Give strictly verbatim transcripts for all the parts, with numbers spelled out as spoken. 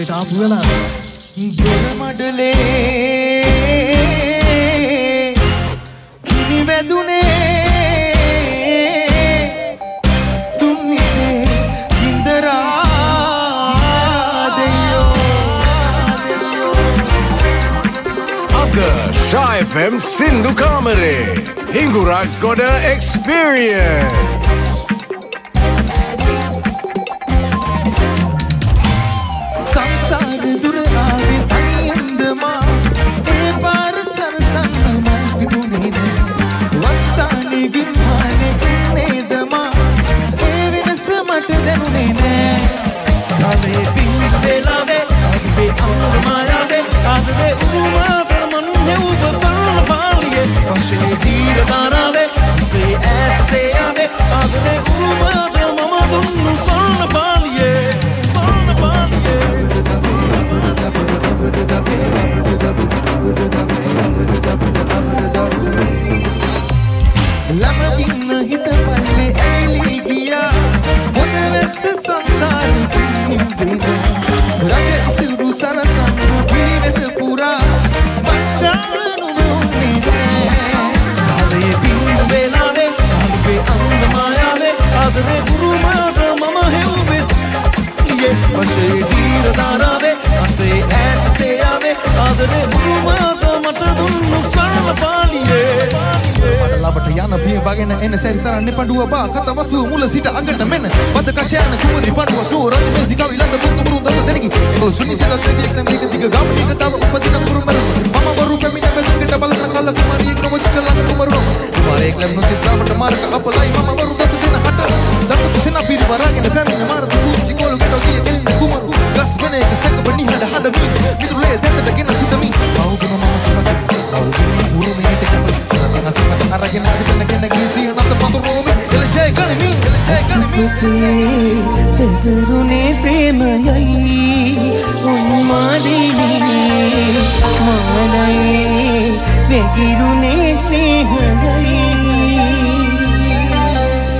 මඩලේ කිනි වැදුනේ තුන්නිනේ ඉන්දරා දෙයෝ අද Shy F M සින්දු කාමරේ හිඟුරක් ගොඩ experience එන සැරි සරන්නේ පඬුව බා කත වස්තුව මුල සිට අගට මෙන්න බද කෂයන කුමරි පඬුව ස්ටෝර රජ මේ සිකවි ලඳ පුත් මුරු දස දෙනකි ඒගොල්ලෝ සුනිත දෙවියෙක් නම් මේක දිග ගමනික තව උපදින මුරුමර මම වරු පැමිණ බෙදුන්ට බලන කල්ල කුමාරියෙක් නොවචිට ළඟ කුමරු කුමාරයෙක් ලැබුණු චිත්‍රාවට මාර්ග අපලයි මම වරු දස දෙන හට දස කුසෙන පිරි වරාගෙන පැමිණ මාරත කුචි කොළු ගෙඩ ගිය කෙලින් කුමරු ගස් වෙන එක සැක වනි හඩ හඩ මි මිදුලේ දෙතට ගෙන සිතමි අවුගම මම සුරක අවුගම මුරු මේට කප නසකට අරගෙන හිතන කෙන ගිසි නත පතුරුමි එලජේ කණමි එලජේ කණමි තෙරුනේ ප්‍රේමයයි උන්මාදිනේ මානයි වෙගිරුනේ ස්නේහයයි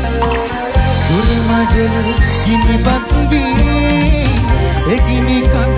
උරුමඩල ගිනි බත් වී එකිනෙක